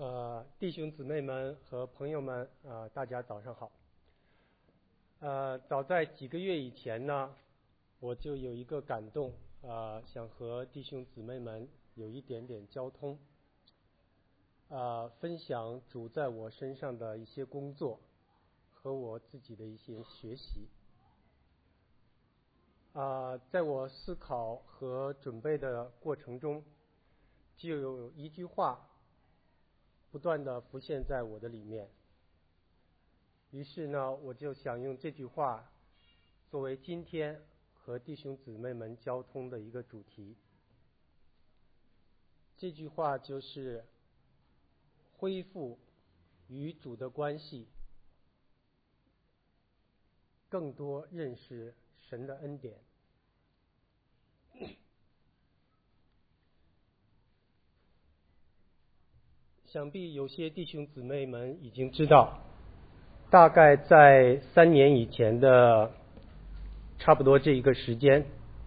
弟兄姊妹们和朋友们，大家早上好。早在几个月以前呢，我就有一个感动，想和弟兄姊妹们有一点点交通，分享主在我身上的一些工作和我自己的一些学习。在我思考和准备的过程中，就有一句话不断地浮现在我的里面。于是呢，我就想用这句话作为今天和弟兄姊妹们交通的一个主题。这句话就是恢复与主的关系，更多认识神的恩典。想必有些弟兄姊妹们已经知道，大概在3年以前的差不多这一个时间，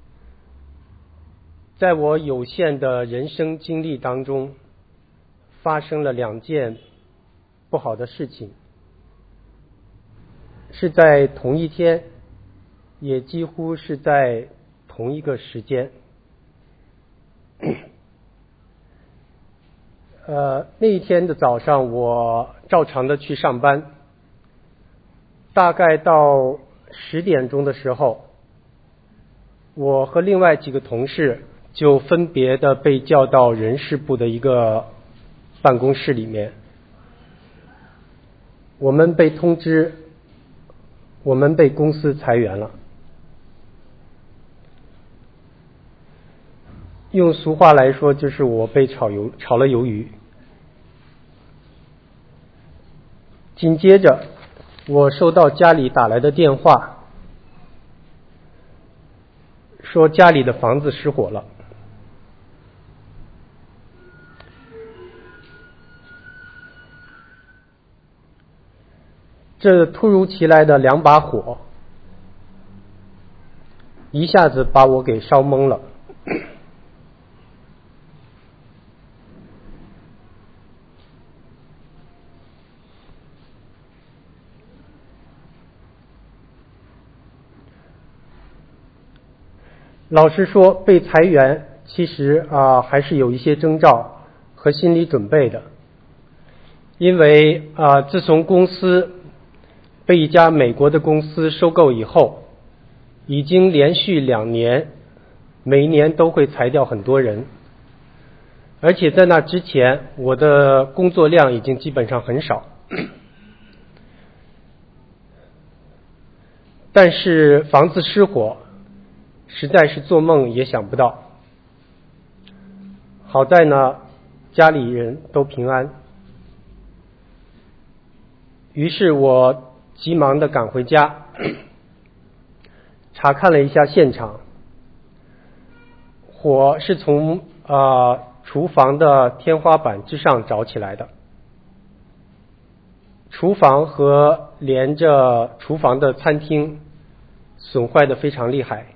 在我有限的人生经历当中，发生了2件不好的事情，是在同一天，也几乎是在同一个时间。那一天的早上，我照常的去上班，大概到10点钟的时候，我和另外几个同事就分别的被叫到人事部的一个办公室里面。我们被通知，我们被公司裁员了。用俗话来说，就是我被炒了鱿鱼。紧接着，我收到家里打来的电话，说家里的房子失火了。这突如其来的2把火，一下子把我给烧懵了。老实说，被裁员其实还是有一些征兆和心理准备的，因为自从公司被一家美国的公司收购以后，已经连续2年，每一年都会裁掉很多人，而且在那之前，我的工作量已经基本上很少。但是房子失火，实在是做梦也想不到。好在呢，家里人都平安。于是我急忙的赶回家，查看了一下现场。火是从厨房的天花板之上着起来的，厨房和连着厨房的餐厅损坏得非常厉害。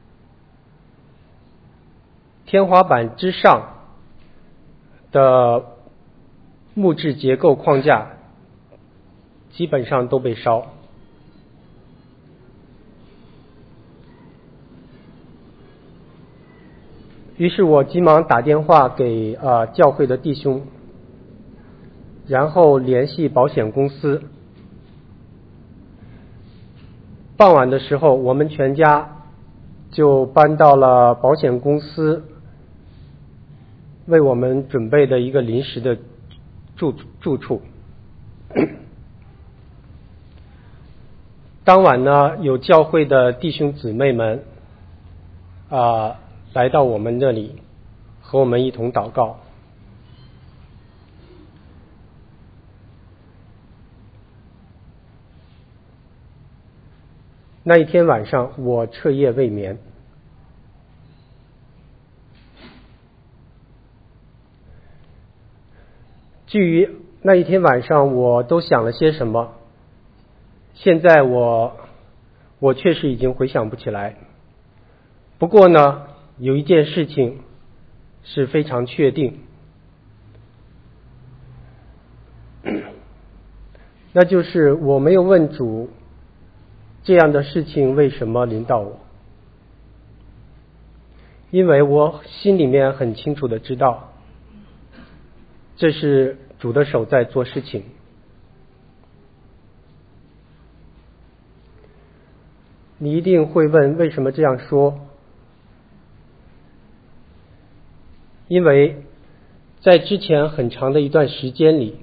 天花板之上的木质结构框架基本上都被烧。于是我急忙打电话给教会的弟兄，然后联系保险公司。傍晚的时候，我们全家就搬到了保险公司为我们准备的一个临时的住处。当晚呢，有教会的弟兄姊妹们来到我们这里，和我们一同祷告。那一天晚上，我彻夜未眠。至于那一天晚上我都想了些什么，现在我确实已经回想不起来。不过呢，有一件事情是非常确定， 那就是我没有问主，这样的事情为什么临到我？因为我心里面很清楚的知道，这是主的手在做事情。你一定会问，为什么这样说？因为在之前很长的一段时间里，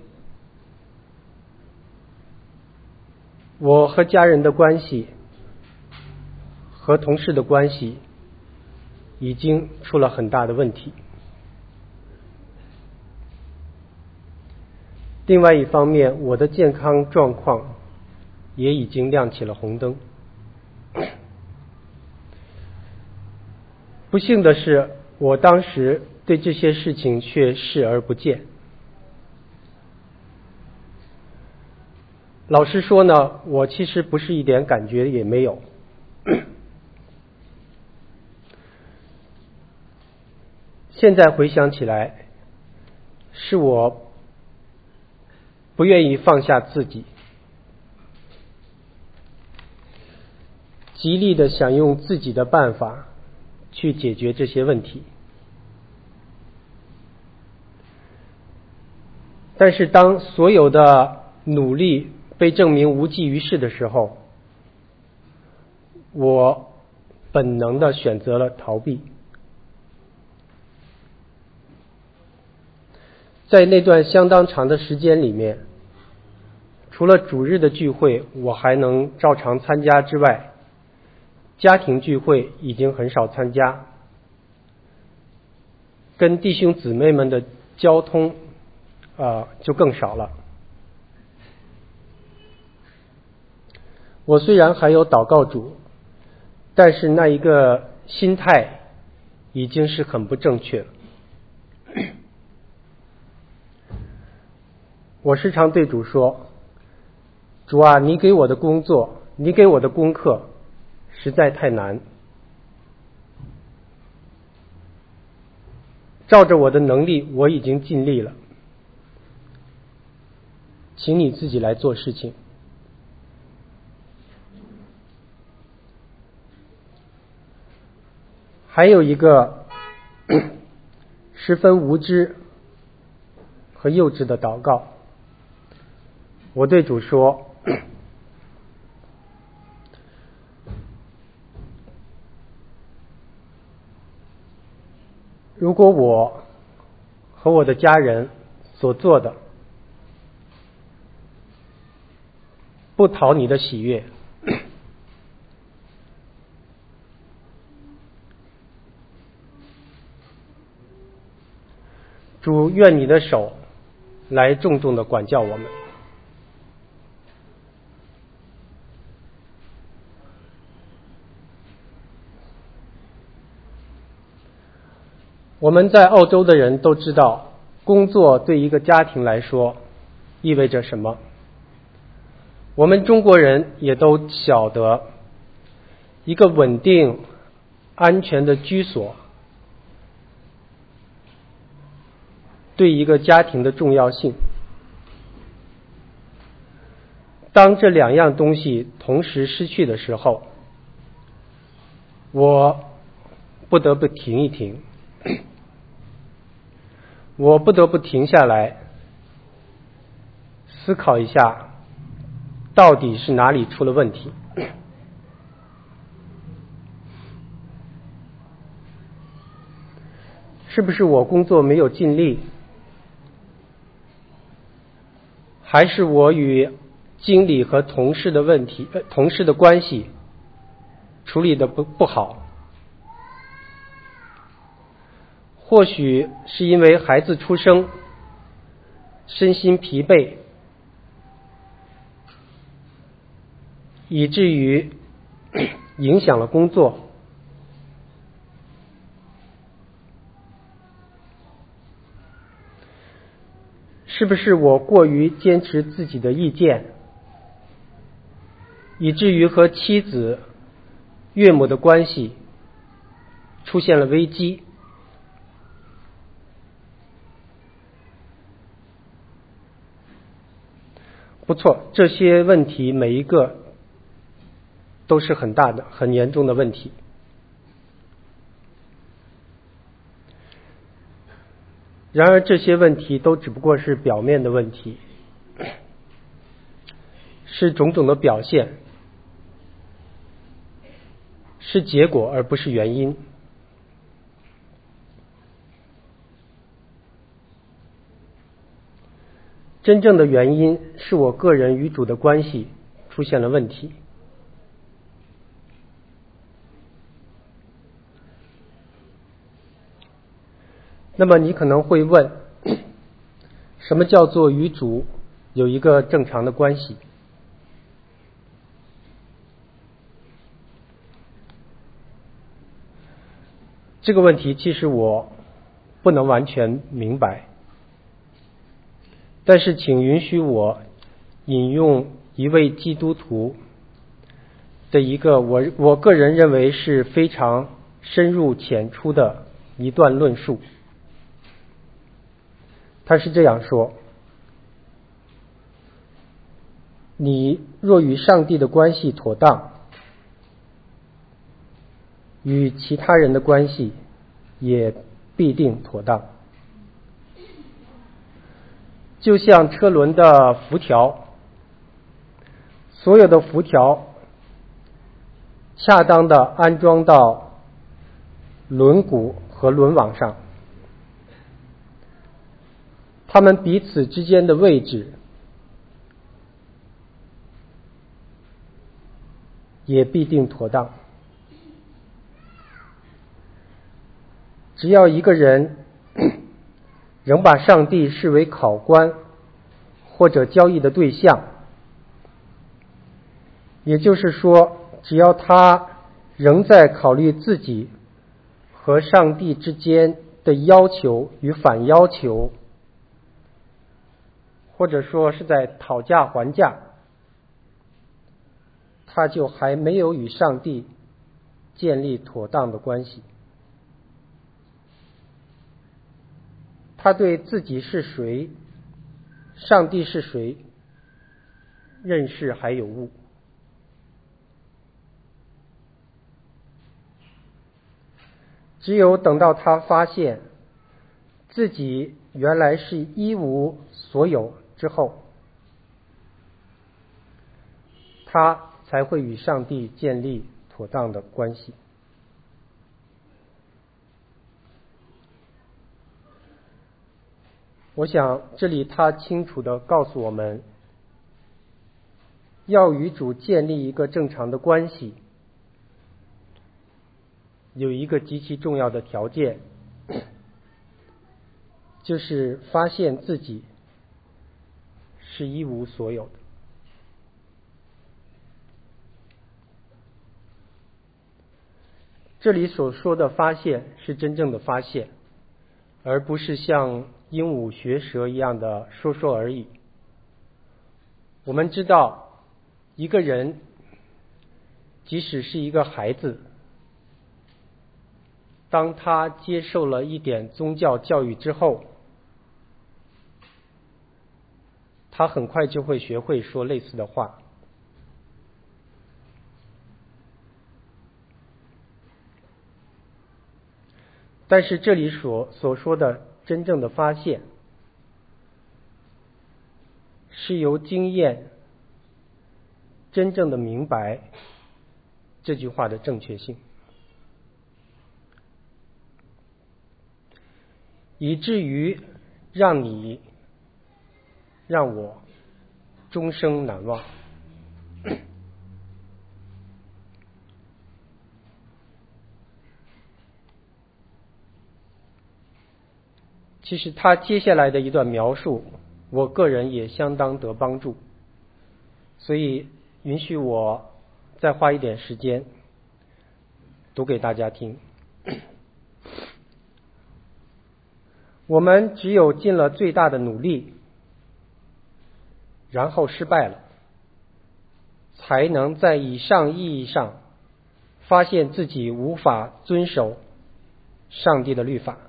我和家人的关系和同事的关系已经出了很大的问题。另外一方面，我的健康状况也已经亮起了红灯。不幸的是，我当时对这些事情却视而不见。老实说呢，我其实不是一点感觉也没有。现在回想起来，是我不愿意放下自己，极力的想用自己的办法去解决这些问题。但是当所有的努力被证明无济于事的时候，我本能的选择了逃避。在那段相当长的时间里面，除了主日的聚会我还能照常参加之外，家庭聚会已经很少参加，跟弟兄姊妹们的交通就更少了。我虽然还有祷告主，但是那一个心态已经是很不正确了。我时常对主说，主啊，你给我的工作，你给我的功课实在太难，照着我的能力我已经尽力了，请你自己来做事情。还有一个十分无知和幼稚的祷告，我对主说，如果我和我的家人所做的不讨你的喜悦，主愿你的手来重重的管教我们。我们在澳洲的人都知道，工作对一个家庭来说意味着什么。我们中国人也都晓得，一个稳定安全的居所对一个家庭的重要性。当这两样东西同时失去的时候，我不得不停一停，我不得不停下来思考一下，到底是哪里出了问题。是不是我工作没有尽力，还是我与经理和同事的问题，同事的关系处理的不好？或许是因为孩子出生，身心疲惫，以至于影响了工作。是不是我过于坚持自己的意见，以至于和妻子、岳母的关系出现了危机？ 不错，这些问题每一个都是很大的、很严重的问题。然而这些问题都只不过是表面的问题，是种种的表现，是结果而不是原因。真正的原因是我个人与主的关系出现了问题。那么你可能会问，什么叫做与主有一个正常的关系？这个问题其实我不能完全明白，但是请允许我引用一位基督徒的一个我个人认为是非常深入浅出的一段论述。他是这样说：你若与上帝的关系妥当，与其他人的关系也必定妥当。就像车轮的辐条，所有的辐条恰当的安装到轮毂和轮网上，它们彼此之间的位置也必定妥当。只要一个人仍把上帝视为考官或者交易的对象，也就是说，只要他仍在考虑自己和上帝之间的要求与反要求，或者说是在讨价还价，他就还没有与上帝建立妥当的关系。他对自己是谁，上帝是谁，认识还有误。只有等到他发现自己原来是一无所有之后，他才会与上帝建立妥当的关系。我想这里他清楚地告诉我们，要与主建立一个正常的关系，有一个极其重要的条件，就是发现自己是一无所有的。这里所说的发现是真正的发现，而不是像鹦鹉学舌一样的说说而已。我们知道，一个人即使是一个孩子，当他接受了一点宗教教育之后，他很快就会学会说类似的话。但是这里所说的真正的发现，是由经验真正的明白这句话的正确性，以至于让我终生难忘。其实他接下来的一段描述，我个人也相当得帮助，所以允许我再花一点时间读给大家听。我们只有尽了最大的努力，然后失败了，才能在以上意义上发现自己无法遵守上帝的律法。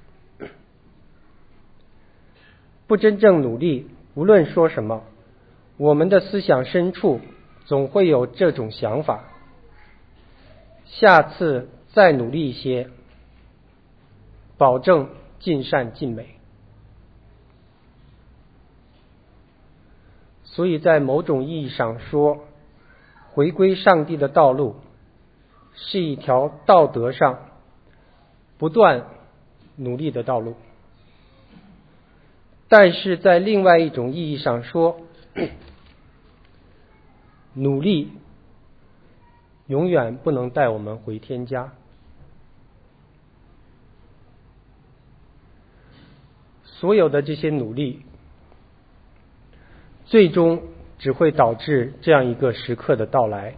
不真正努力，无论说什么， 我们的思想深处总会有这种想法，下次再努力一些，保证尽善尽美。所以在某种意义上说，回归上帝的道路是一条道德上不断努力的道路。但是在另外一种意义上说，努力永远不能带我们回天家。所有的这些努力，最终只会导致这样一个时刻的到来。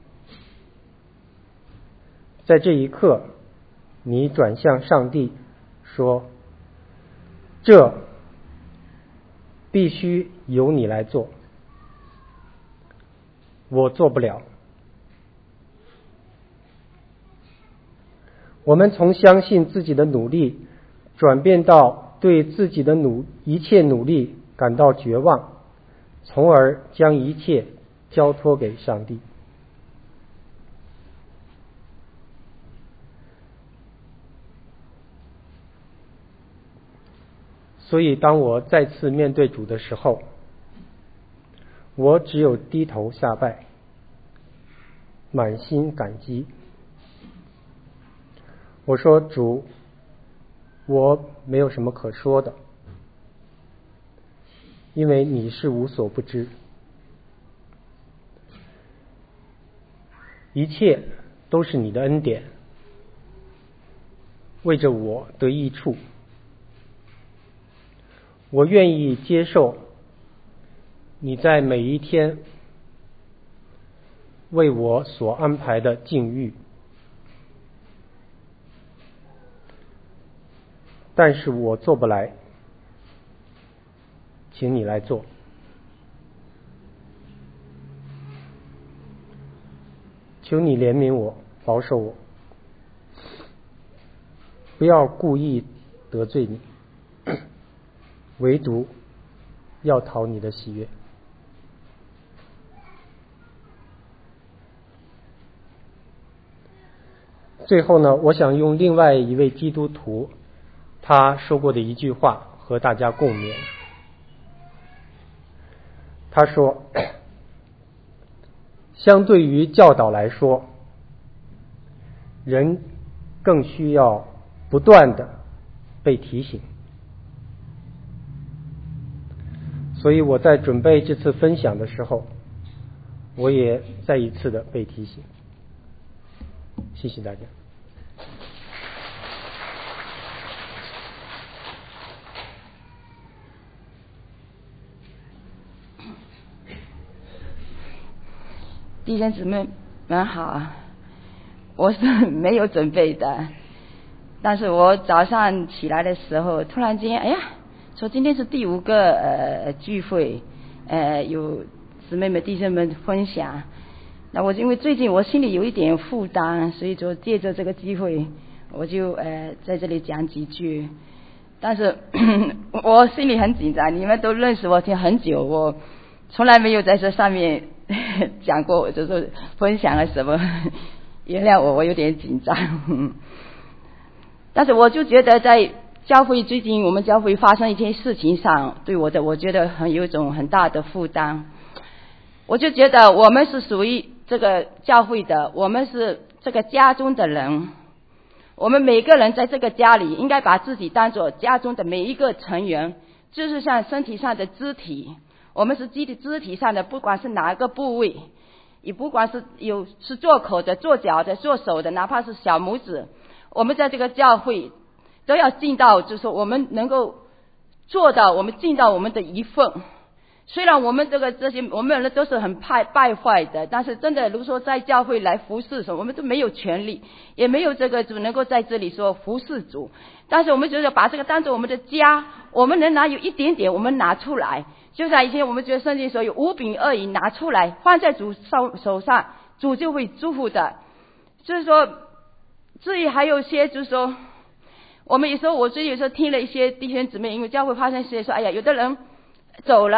在这一刻，你转向上帝说，这必须由你来做，我做不了。我们从相信自己的努力转变到对自己的一切努力感到绝望，从而将一切交托给上帝。所以当我再次面对主的时候，我只有低头下拜，满心感激。我说，主，我没有什么可说的，因为你是无所不知，一切都是你的恩典，为着我得益处。我愿意接受你在每一天为我所安排的境遇，但是我做不来，请你来做。求你怜悯我，保守我，不要故意得罪你，唯独要讨你的喜悦。最后呢，我想用另外一位基督徒他说过的一句话和大家共勉。他说，相对于教导来说，人更需要不断的被提醒。所以我在准备这次分享的时候，我也再一次的被提醒。谢谢大家。 弟兄姊妹们好，我是没有准备的，但是我早上起来的时候，突然间，说今天是第5个聚会，有姊妹们弟兄们分享。那我因为最近我心里有一点负担，所以就借着这个机会，我就在这里讲几句。但是我心里很紧张，你们都认识我很久，我从来没有在这上面讲过，就是分享了什么，原谅我有点紧张。但是我就觉得在教会最近我们教会发生一件事情上，对我觉得有一种很大的负担。我就觉得我们是属于这个教会的，我们是这个家中的人，我们每个人在这个家里应该把自己当作家中的每一个成员，就是像身体上的肢体，我们是肢体上的，不管是哪个部位，也不管是做口的、做脚的、做手的，哪怕是小拇指，我们在这个教会都要尽到，就是我们能够做到，我们尽到我们的一份。虽然我们这些我们人都是很败坏的，但是真的如果说在教会来服侍什么，我们都没有权利，也没有这个主能够在这里说服侍主。但是我们觉得把这个当作我们的家，我们能拿有一点点，我们拿出来。就像以前我们觉得圣经说有5饼2鱼拿出来放在主手上，主就会祝福的。就是说，至于还有一些就是说，我们有时候听了一些弟兄姊妹，因为教会发生事情说，有的人走了，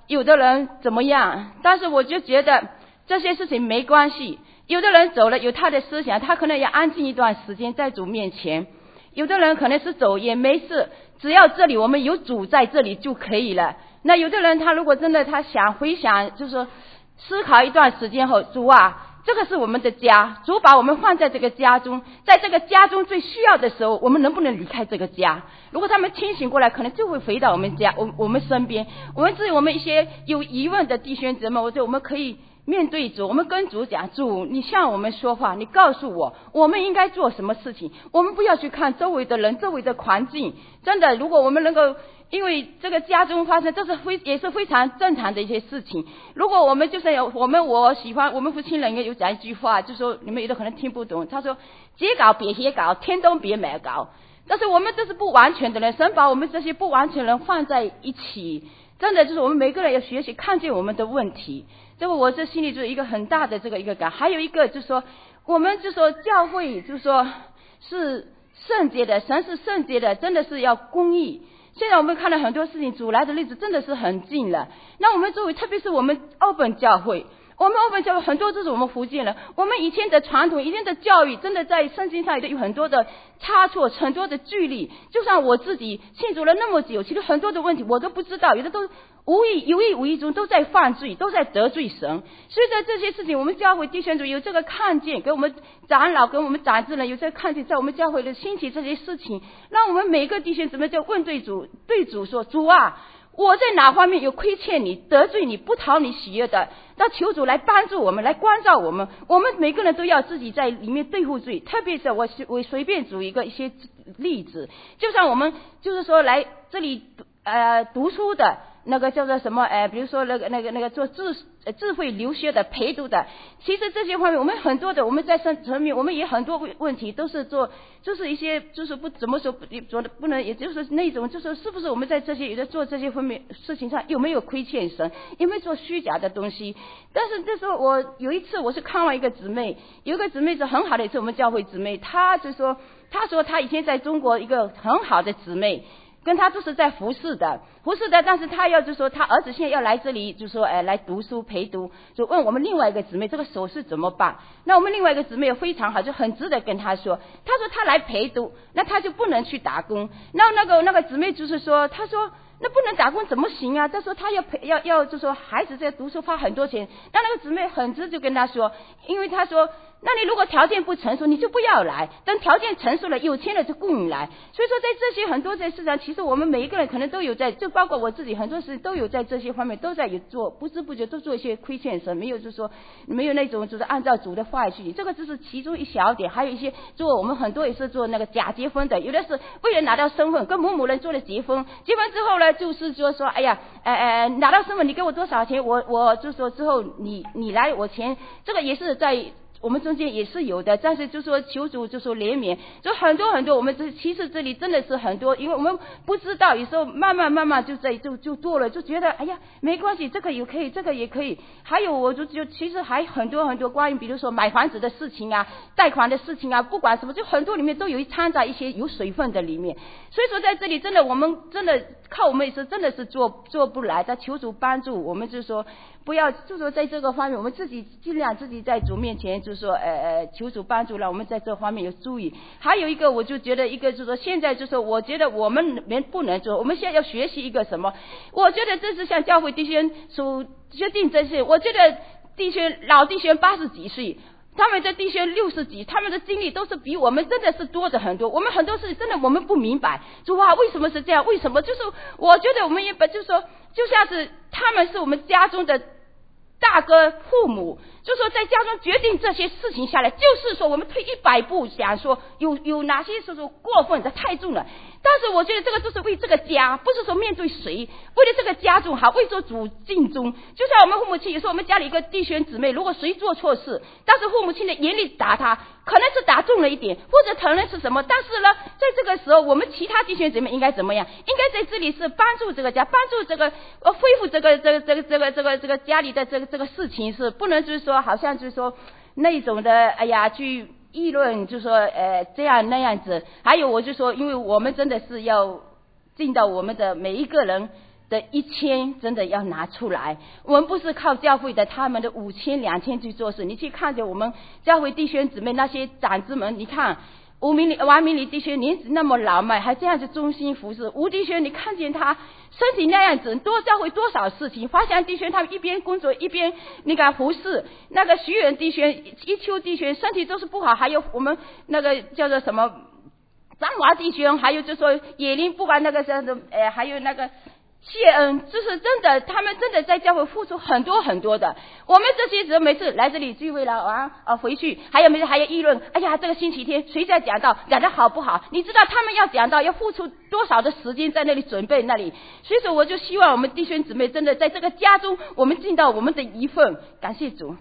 有的人怎么样，但是我就觉得这些事情没关系。有的人走了有他的思想，他可能要安静一段时间在主面前，有的人可能是走也没事，只要这里我们有主在这里就可以了。那有的人他如果真的他想回想，就是说思考一段时间后，主啊，这个是我们的家，主把我们放在这个家中，在这个家中最需要的时候，我们能不能离开这个家？如果他们清醒过来，可能就会回到我们家，我们身边。至于我们一些有疑问的弟兄姊妹，我觉得我们可以面对主，我们跟主讲，主你向我们说话，你告诉我们应该做什么事情，我们不要去看周围的人周围的环境。真的，如果我们能够因为这个家中发生，这是也是非常正常的一些事情。如果我们就是我喜欢我们父亲人有讲一句话，就说你们有的可能听不懂，他说结稿别写稿，天东别买稿。但是我们这是不完全的人，神把我们这些不完全人放在一起，真的就是我们每个人要学习看见我们的问题。这个我这心里就是一个很大的这个一个感。还有一个就是说，我们就说教会就是说是圣洁的，神是圣洁的，真的是要公义。现在我们看到很多事情，主来的日子真的是很近了。那我们作为特别是我们欧本教会，我们欧本教会很多都是我们福建人，我们以前的传统以前的教育真的在圣经上有很多的差错，很多的距离。就像我自己信主了那么久，其实很多的问题我都不知道，有的都有意无意中都在犯罪，都在得罪神。所以在这些事情，我们教会弟兄主有这个看见，给我们长老跟我们长子人有这个看见，在我们教会的兴起这些事情，让我们每个弟兄姊妹就问对主说，主啊，我在哪方面有亏欠你，得罪你，不讨你喜悦的，那求主来帮助我们，来关照我们。我们每个人都要自己在里面对付罪。特别是我随便举一些例子，就像我们就是说来这里读书的那个叫做什么比如说那个做智慧留学的陪读的，其实这些方面我们很多的，我们在层面我们也很多问题都是做，就是一些就是不怎么说做的不能，也就是那种就是是不是我们在这些有的做这些方面事情上有没有亏欠神，有没有做虚假的东西。但是这时候我有一次我是看完一个姊妹，有一个姊妹是很好的，也是我们教会姊妹，她说她以前在中国一个很好的姊妹，跟他就是在服侍的，但是他就说他儿子现在要来这里，就说来读书陪读，就问我们另外一个姊妹这个手势怎么办。那我们另外一个姊妹也非常好，就很值得跟他说，他说他来陪读，那他就不能去打工。那个姊妹就是说，他说那不能打工怎么行啊？他说他要就说孩子在读书花很多钱。那个姊妹很直就跟他说，因为他说那你如果条件不成熟你就不要来，等条件成熟了有钱了就雇你来。所以说在这些很多在市场，其实我们每一个人可能都有在，就包括我自己很多事都有在这些方面都在有做，不知不觉都做一些亏欠神，没有就是说没有那种就是按照主的话去，这个只是其中一小点。还有一些做我们很多也是做那个假结婚的，有的是为了拿到身份跟某人做了结婚之后呢，就是说哎呀拿到身份你给我多少钱，我就说之后你来我钱，这个也是在我们中间也是有的。但是就说求主就说怜悯，就很多我们其实这里真的是很多，因为我们不知道，有时候慢慢就做了，就觉得哎呀没关系，这个也可以，这个也可以。还有我就其实还很多关于比如说买房子的事情啊，贷款的事情啊，不管什么，就很多里面都有掺杂一些有水分的里面。所以说在这里真的我们真的靠我们也是真的是做不来的，求主帮助我们，就是说不要就说在这个方面我们自己尽量自己在主面前就是说求主帮助，让我们在这方面有注意。还有一个我就觉得一个就是说现在就是说我觉得我们不能做，我们现在要学习一个什么，我觉得这是像教会弟兄所决定这些，我觉得老弟兄80几岁，他们的弟兄60几，他们的经历都是比我们真的是多的很多。我们很多事真的我们不明白，主啊为什么是这样，为什么就是我觉得我们也就是说就像是他们是我们家中的大哥父母，就说在家中决定这些事情下来，就是说我们退100步想说有哪些是说过分的太重了。但是我觉得这个都是为这个家，不是说面对谁，为了这个家中好，为做主尽忠。就像我们父母亲，有时候我们家里一个弟兄姊妹，如果谁做错事，但是父母亲的严厉打他，可能是打中了一点，或者可能是什么，但是呢在这个时候我们其他弟兄姊妹应该怎么样，应该在这里是帮助这个家，帮助这个恢复这个家里的这个事情，是不能就是说好像就是说那种的哎呀去议论，就说这样那样子。还有我就说因为我们真的是要尽到我们的每一个人的1000真的要拿出来。我们不是靠教会的他们的5000、2000去做事。你去看着我们教会弟兄姊妹那些长子们，你看王明礼弟兄年纪那么老迈，还这样子忠心服侍。吴弟兄，你看见他身体那样子，多教会多少事情。华祥弟兄他们一边工作一边那个服侍，那个徐远弟兄、一秋弟兄身体都是不好，还有我们那个叫做什么张华弟兄，还有就说野林不管那个还有那个谢恩，就是真的，他们真的在教会付出很多很多的。我们这些人每次来这里聚会了回去还有议论，哎呀，这个星期天谁在讲道好不好？你知道他们要讲道要付出多少的时间在那里准备那里。所以说我就希望我们弟兄姊妹真的在这个家中，我们尽到我们的一份。感谢主。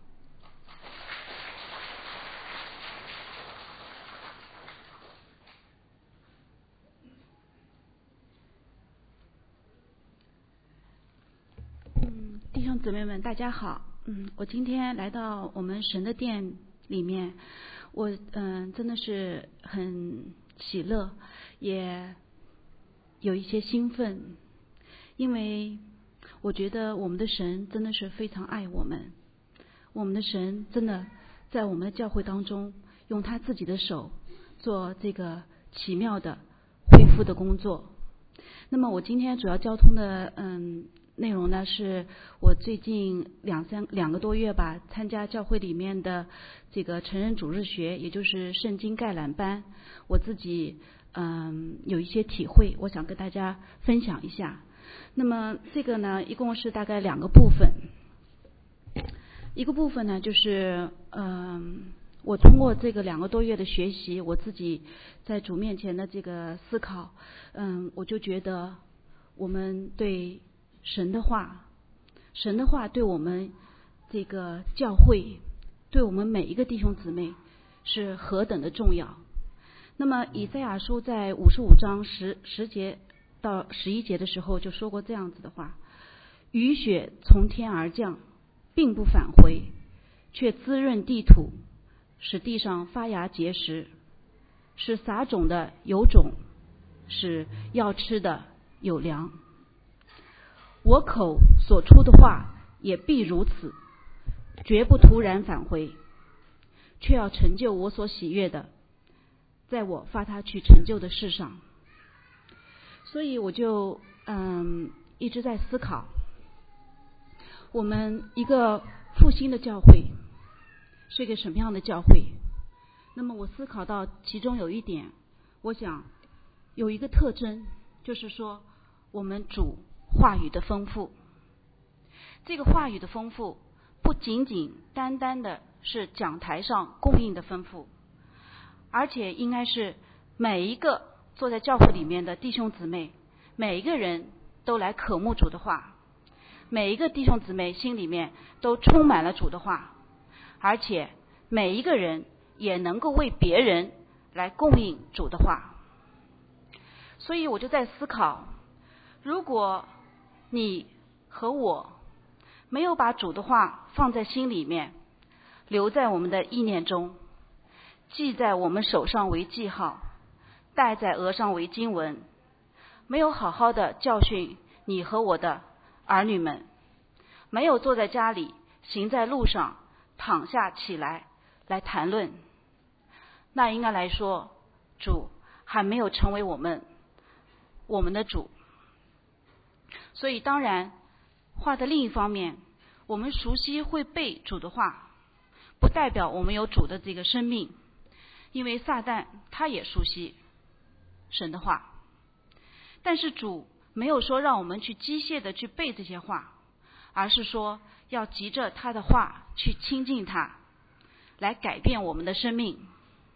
弟兄姊妹们大家好。我今天来到我们神的殿里面，我真的是很喜乐，也有一些兴奋，因为我觉得我们的神真的是非常爱我们。我们的神真的在我们的教会当中用他自己的手做这个奇妙的恢复的工作。那么我今天主要交通的内容呢，是我最近2个多月吧，参加教会里面的这个成人主日学，也就是圣经概览班，我自己有一些体会，我想跟大家分享一下。那么这个呢，一共是大概2个部分。一个部分呢，就是我通过这个2个多月的学习，我自己在主面前的这个思考，我就觉得我们对神的话对我们这个教会，对我们每一个弟兄姊妹是何等的重要。那么以赛亚书在55章10节到11节的时候就说过这样子的话：雨雪从天而降，并不返回，却滋润地土，使地上发芽结实，使撒种的有种，使要吃的有粮。我口所出的话也必如此，绝不突然返回，却要成就我所喜悦的，在我发他去成就的事上。所以我就一直在思考，我们一个复兴的教会是一个什么样的教会。那么我思考到其中有一点，我想有一个特征，就是说我们主话语的丰富。这个话语的丰富不仅仅单单的是讲台上供应的丰富，而且应该是每一个坐在教会里面的弟兄姊妹，每一个人都来渴慕主的话，每一个弟兄姊妹心里面都充满了主的话，而且每一个人也能够为别人来供应主的话。所以我就在思考，如果你和我没有把主的话放在心里面，留在我们的意念中，记在我们手上为记号，戴在额上为经文，没有好好的教训你和我的儿女们，没有坐在家里，行在路上，躺下起来谈论，那应该来说，主还没有成为我们的主。所以当然话的另一方面，我们熟悉会背主的话，不代表我们有主的这个生命，因为撒旦他也熟悉神的话，但是主没有说让我们去机械的去背这些话，而是说要急着他的话去亲近他，来改变我们的生命。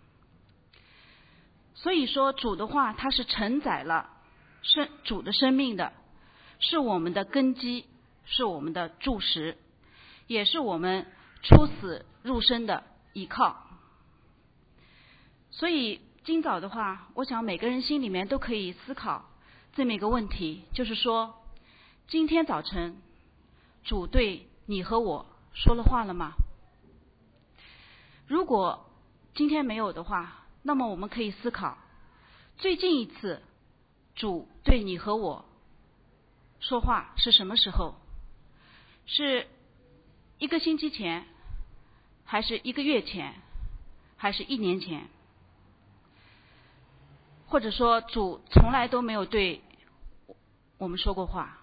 所以说主的话它是承载了主的生命的，是我们的根基，是我们的柱石，也是我们出死入生的依靠。所以今早的话，我想每个人心里面都可以思考这么一个问题，就是说今天早晨主对你和我说了话了吗？如果今天没有的话，那么我们可以思考最近一次主对你和我说话是什么时候？是1个星期前，还是1个月前，还是1年前？或者说主从来都没有对我们说过话？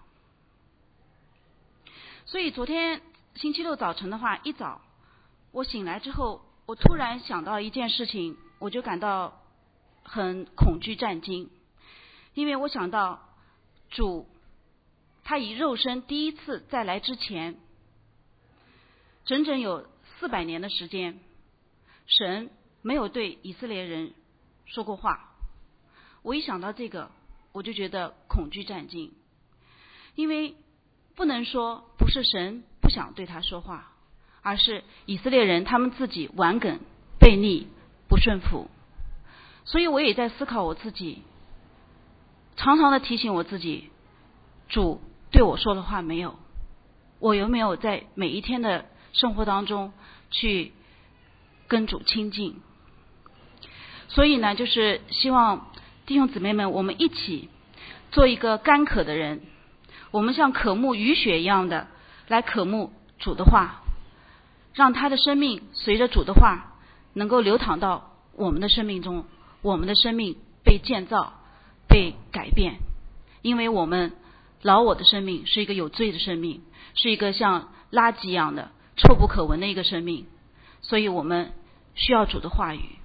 所以昨天星期六早晨的话，一早我醒来之后，我突然想到一件事情，我就感到很恐惧战惊，因为我想到主他以肉身第一次再来之前，整整有400年的时间，神没有对以色列人说过话。我一想到这个，我就觉得恐惧战惊，因为不能说不是神不想对他说话，而是以色列人他们自己顽梗、悖逆、不顺服。所以我也在思考我自己，常常的提醒我自己，主对我说的话没有？我有没有在每一天的生活当中去跟主亲近？所以呢，就是希望弟兄姊妹们，我们一起做一个干渴的人，我们像渴慕雨雪一样的来渴慕主的话，让他的生命随着主的话能够流淌到我们的生命中，我们的生命被建造、被改变。因为我们老我的生命是一个有罪的生命，是一个像垃圾一样的臭不可闻的一个生命，所以我们需要主的话语。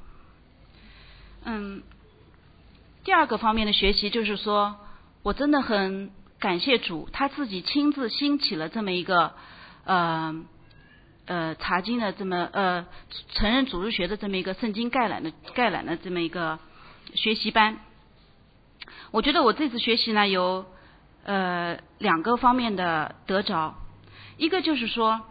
第二个方面的学习就是说，我真的很感谢主，他自己亲自兴起了这么一个查经的这么承认主日学的这么一个圣经概览的这么一个学习班。我觉得我这次学习呢有2个方面的得着，一个就是说，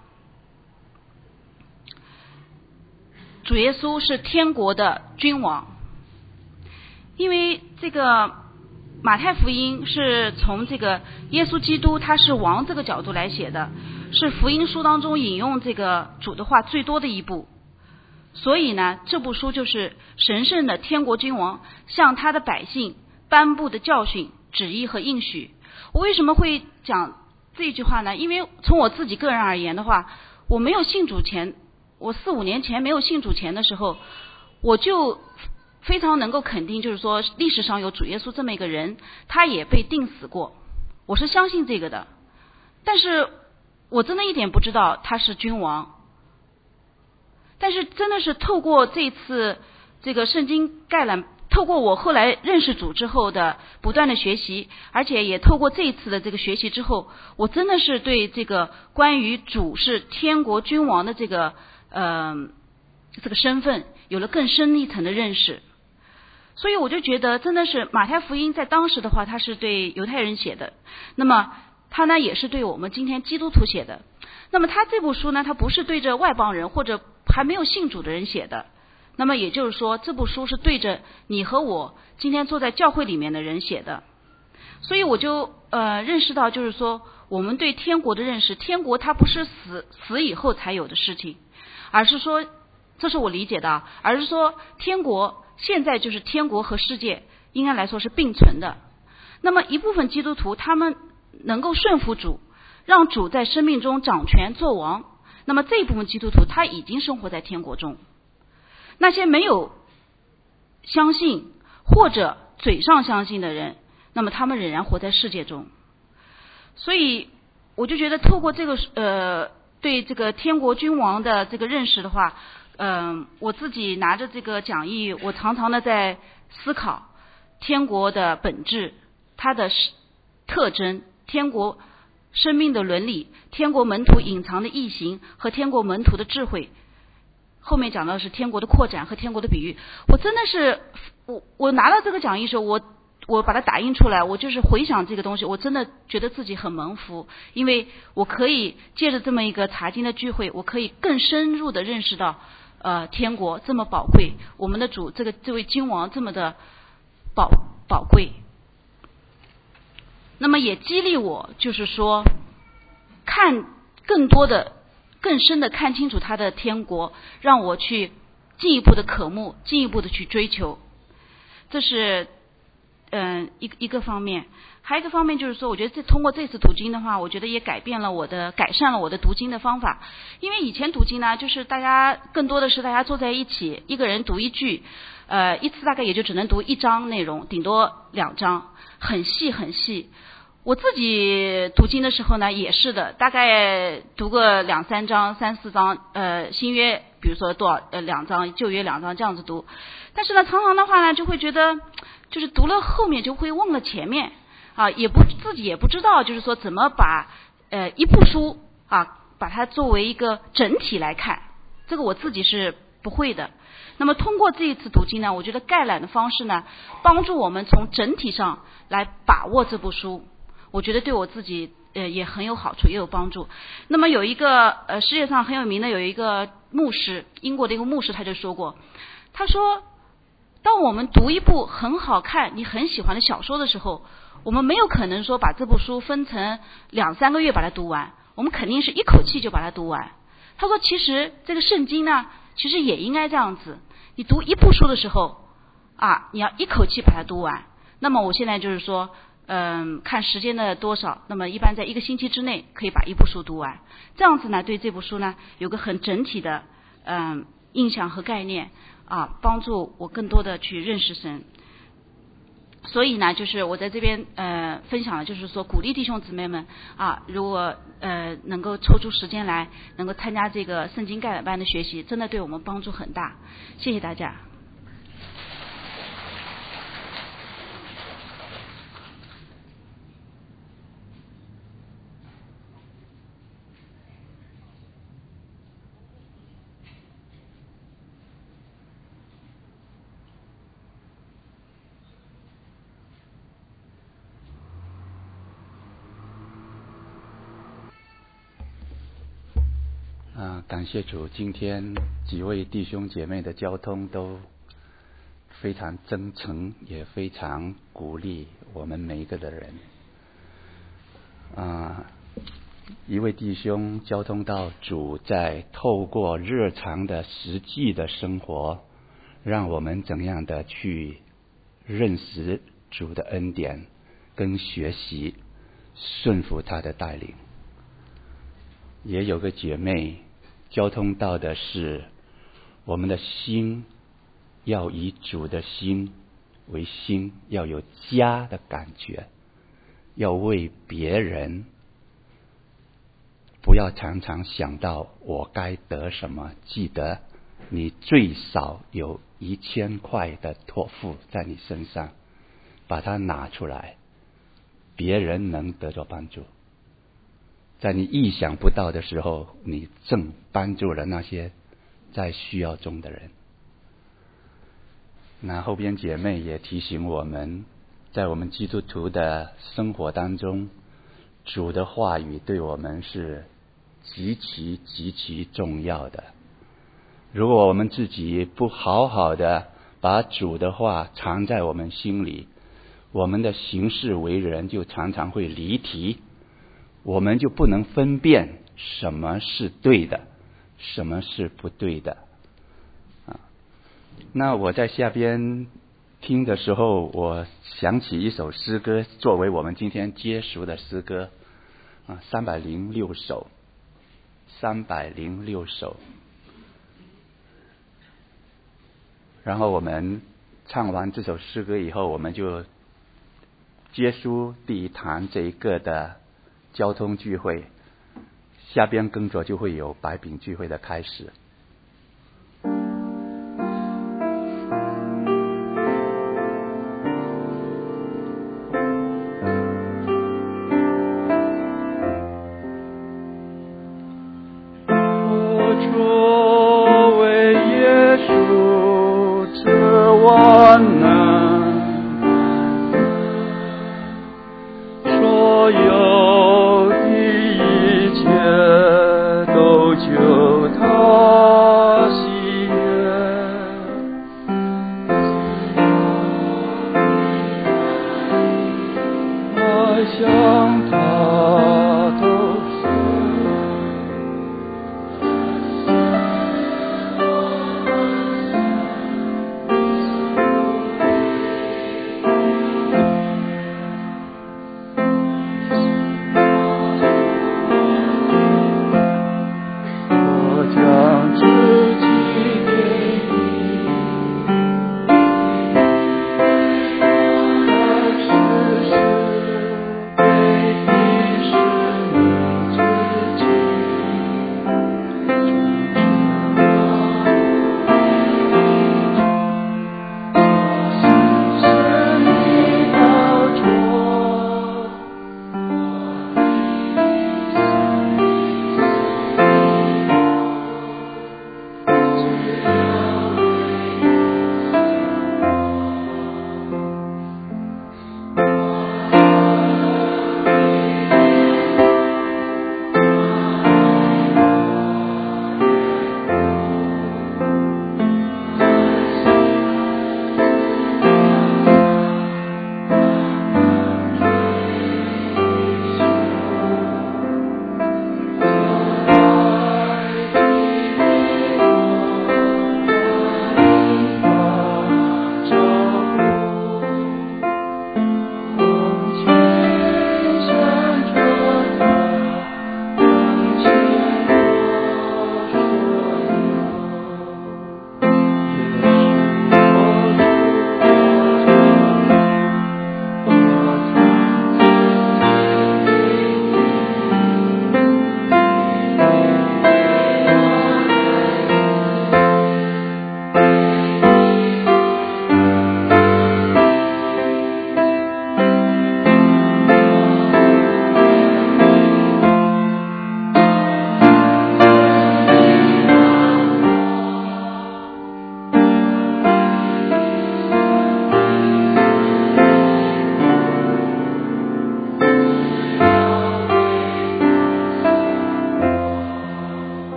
主耶稣是天国的君王。因为这个马太福音是从这个耶稣基督他是王这个角度来写的，是福音书当中引用这个主的话最多的一部，所以呢，这部书就是神圣的天国君王向他的百姓颁布的教训、旨意和应许。我为什么会讲这句话呢？因为从我自己个人而言的话，我没有信主前，我4、5年前没有信主前的时候，我就非常能够肯定，就是说历史上有主耶稣这么一个人，他也被钉死过，我是相信这个的。但是我真的一点不知道他是君王。但是真的是透过这次这个圣经概览，透过我后来认识主之后的不断的学习，而且也透过这一次的这个学习之后，我真的是对这个关于主是天国君王的这个身份有了更深一层的认识。所以我就觉得真的是马太福音在当时的话，它是对犹太人写的，那么它呢也是对我们今天基督徒写的。那么他这部书呢，它不是对着外邦人或者还没有信主的人写的，那么也就是说这部书是对着你和我今天坐在教会里面的人写的。所以我就认识到，就是说我们对天国的认识，天国它不是死以后才有的事情，而是说，这是我理解的，而是说天国现在就是天国和世界应该来说是并存的。那么一部分基督徒他们能够顺服主，让主在生命中掌权做王，那么这一部分基督徒他已经生活在天国中。那些没有相信或者嘴上相信的人，那么他们仍然活在世界中。所以我就觉得透过这个对这个天国君王的这个认识的话，我自己拿着这个讲义，我常常的在思考天国的本质，它的特征，天国生命的伦理，天国门徒隐藏的异形和天国门徒的智慧。后面讲到的是天国的扩展和天国的比喻。我真的是我拿到这个讲义的时候，我把它打印出来，我就是回想这个东西，我真的觉得自己很蒙福，因为我可以借着这么一个查经的聚会，我可以更深入的认识到天国这么宝贵，我们的主这位君王这么的宝贵。那么也激励我，就是说看更多的更深的看清楚他的天国，让我去进一步的渴慕，进一步的去追求。这是一个方面，还有一个方面就是说，我觉得通过这次读经的话，我觉得也改善了我的读经的方法。因为以前读经呢，就是更多的是大家坐在一起，一个人读一句，一次大概也就只能读1章内容，顶多2章，很细很细。我自己读经的时候呢，也是的，大概读个2、3章、3、4章，新约比如说2章，旧约2章这样子读。但是呢，常常的话呢，就会觉得就是读了后面就会忘了前面啊，自己也不知道，就是说怎么把一部书啊，把它作为一个整体来看，这个我自己是不会的。那么通过这一次读经呢，我觉得概览的方式呢，帮助我们从整体上来把握这部书，我觉得对我自己也很有好处，也有帮助。那么有一个世界上很有名的有一个牧师，英国的一个牧师，他就说过，他说当我们读一部很好看你很喜欢的小说的时候，我们没有可能说把这部书分成2、3个月把它读完，我们肯定是一口气就把它读完。他说其实这个圣经呢，其实也应该这样子，你读一部书的时候啊，你要一口气把它读完。那么我现在就是说看时间的多少，那么一般在1个星期之内可以把一部书读完，这样子呢对这部书呢有个很整体的印象和概念啊，帮助我更多的去认识神。所以呢，就是我在这边分享的就是说，鼓励弟兄姊妹们啊，如果能够抽出时间来，能够参加这个圣经概览班的学习，真的对我们帮助很大。谢谢大家。 感谢主，今天几位弟兄姐妹的交通都非常真诚，也非常鼓励我们每一个的人。一位弟兄交通到主在透过日常的实际的生活，让我们怎样的去认识主的恩典，跟学习顺服他的带领。也有个姐妹交通到的是，我们的心要以主的心为心，要有家的感觉，要为别人，不要常常想到我该得什么。记得你最少有1000块的托付在你身上，把它拿出来，别人能得到帮助。在你意想不到的时候，你正帮助了那些在需要中的人。那后边姐妹也提醒我们，在我们基督徒的生活当中，主的话语对我们是极其重要的。如果我们自己不好好的把主的话藏在我们心里，我们的行事为人就常常会离题，我们就不能分辨什么是对的，什么是不对的。那我在下边听的时候，我想起一首诗歌，作为我们今天接赎的诗歌，306首，306首。然后我们唱完这首诗歌以后，我们就接赎第一堂这一个的交通聚会，下边跟着就会有白饼聚会的开始。向他